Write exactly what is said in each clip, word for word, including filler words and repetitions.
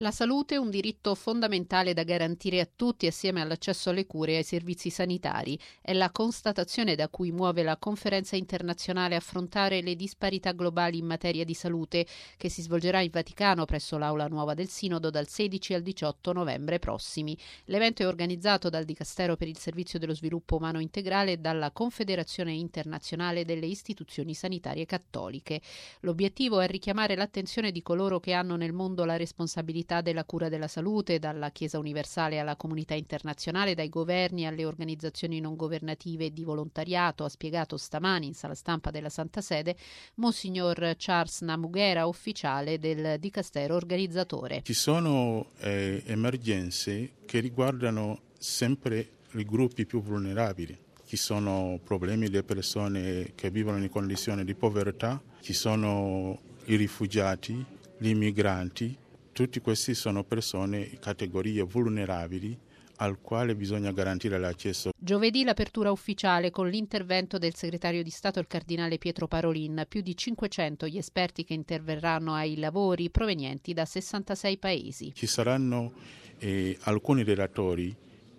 La salute è un diritto fondamentale da garantire a tutti assieme all'accesso alle cure e ai servizi sanitari. È la constatazione da cui muove la conferenza internazionale Affrontare le disparità globali in materia di salute, che si svolgerà in Vaticano presso l'Aula Nuova del Sinodo dal sedici al diciotto novembre prossimi. L'evento è organizzato dal Dicastero per il Servizio dello Sviluppo Umano Integrale e dalla Confederazione Internazionale delle Istituzioni Sanitarie Cattoliche. L'obiettivo è richiamare l'attenzione di coloro che hanno nel mondo la responsabilità della cura della salute, dalla Chiesa universale alla comunità internazionale, dai governi alle organizzazioni non governative e di volontariato, ha spiegato stamani in sala stampa della Santa Sede Monsignor Charles Namughera, ufficiale del Dicastero organizzatore. Ci sono eh, emergenze che riguardano sempre i gruppi più vulnerabili. Ci sono problemi delle persone che vivono in condizioni di povertà, ci sono i rifugiati, gli immigranti. Tutti questi sono persone, categorie vulnerabili al quale bisogna garantire l'accesso. Giovedì l'apertura ufficiale con l'intervento del segretario di Stato il cardinale Pietro Parolin, più di cinquecento gli esperti che interverranno ai lavori provenienti da sessantasei paesi. Ci saranno eh, alcuni relatori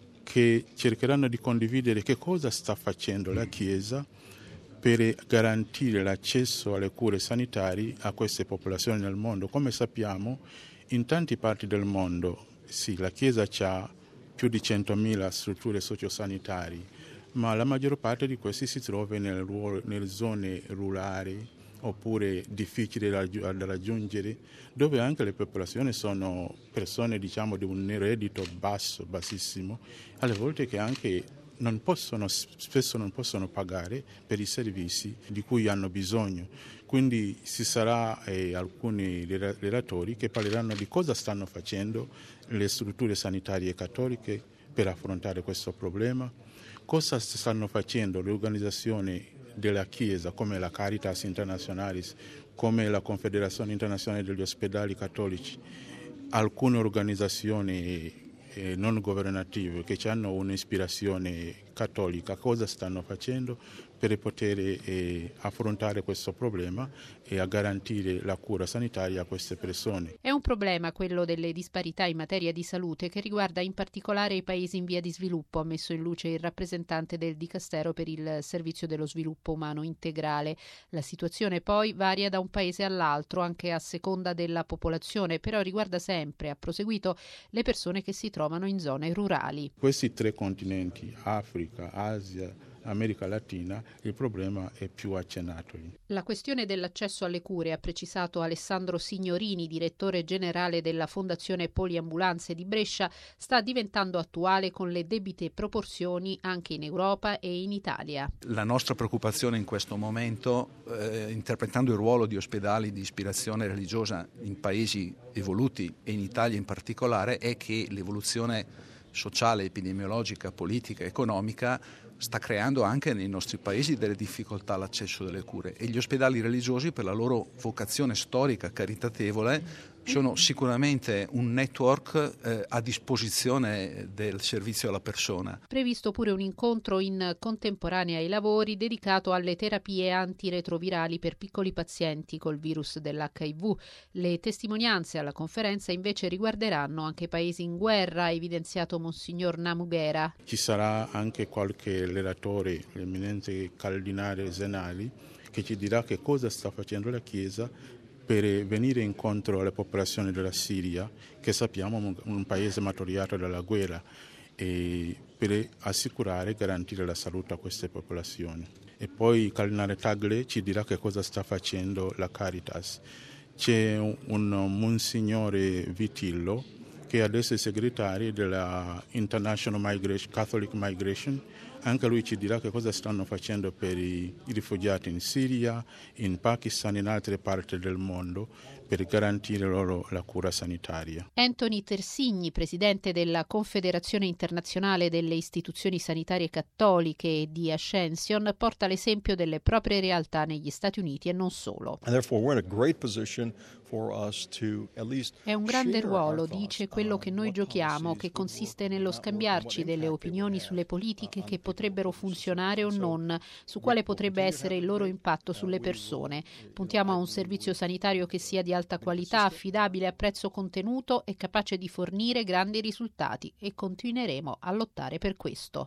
che cercheranno di condividere che cosa sta facendo la Chiesa per garantire l'accesso alle cure sanitarie a queste popolazioni nel mondo. Come sappiamo, in tante parti del mondo, sì, la Chiesa ha più di centomila strutture sociosanitarie, ma la maggior parte di queste si trova nel, nelle zone rurali oppure difficili da raggiungere, dove anche le popolazioni sono persone, diciamo, di un reddito basso, bassissimo, alle volte che anche non possono, spesso non possono pagare per i servizi di cui hanno bisogno. Quindi ci sarà eh, alcuni relatori che parleranno di cosa stanno facendo le strutture sanitarie cattoliche per affrontare questo problema, cosa stanno facendo le organizzazioni della Chiesa come la Caritas Internationalis, come la Confederazione Internazionale degli Ospedali Cattolici, alcune organizzazioni eh, non governative che hanno un'ispirazione cattolica, cosa stanno facendo per poter eh, affrontare questo problema e a garantire la cura sanitaria a queste persone. È un problema quello delle disparità in materia di salute che riguarda in particolare i paesi in via di sviluppo, ha messo in luce il rappresentante del Dicastero per il Servizio dello Sviluppo Umano Integrale. La situazione poi varia da un paese all'altro, anche a seconda della popolazione, però riguarda sempre, ha proseguito, le persone che si trovano in zone rurali. Questi tre continenti, Africa, Asia, America Latina, il problema è più accennato. La questione dell'accesso alle cure, ha precisato Alessandro Signorini, direttore generale della Fondazione Poliambulanze di Brescia, sta diventando attuale con le debite proporzioni anche in Europa e in Italia. La nostra preoccupazione in questo momento, eh, interpretando il ruolo di ospedali di ispirazione religiosa in paesi evoluti e in Italia in particolare, è che l'evoluzione sociale, epidemiologica, politica, economica sta creando anche nei nostri paesi delle difficoltà all'accesso delle cure, e gli ospedali religiosi, per la loro vocazione storica caritatevole, sono sicuramente un network eh, a disposizione del servizio alla persona. Previsto pure un incontro in contemporanea ai lavori dedicato alle terapie antiretrovirali per piccoli pazienti col virus dell'H I V. Le testimonianze alla conferenza invece riguarderanno anche paesi in guerra, ha evidenziato Monsignor Namughera. Ci sarà anche qualche relatore, l'eminente cardinale Zenali, che ci dirà che cosa sta facendo la Chiesa per venire incontro alle popolazioni della Siria, che sappiamo è un paese martoriato dalla guerra, e per assicurare e garantire la salute a queste popolazioni. E poi il cardinale Tagle ci dirà che cosa sta facendo la Caritas. C'è un, un Monsignore Vitillo, che adesso è segretario della International Migration, Catholic Migration. Anche lui ci dirà che cosa stanno facendo per i, i rifugiati in Siria, in Pakistan e in altre parti del mondo per garantire loro la cura sanitaria. Anthony Tersigni, presidente della Confederazione Internazionale delle Istituzioni Sanitarie Cattoliche di Ascension, porta l'esempio delle proprie realtà negli Stati Uniti e non solo. È un grande ruolo, dice, quello che noi giochiamo, che consiste nello scambiarci delle opinioni sulle politiche che potrebbero funzionare o non, su quale potrebbe essere il loro impatto sulle persone. Puntiamo a un servizio sanitario che sia di alta qualità, affidabile, a prezzo contenuto e capace di fornire grandi risultati, e continueremo a lottare per questo.